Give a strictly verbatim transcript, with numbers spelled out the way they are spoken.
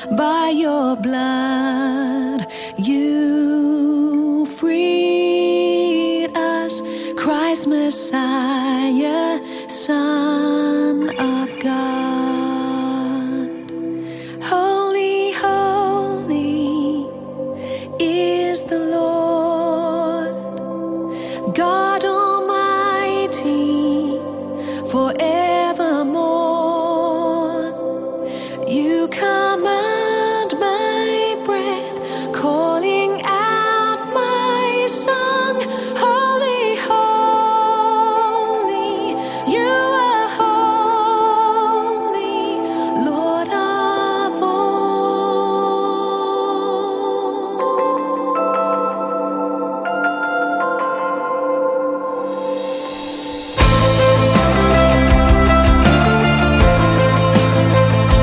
By your blood you freed us, Christ Messiah, Son of God. Holy, holy is the Lord, God Almighty, forevermore. You come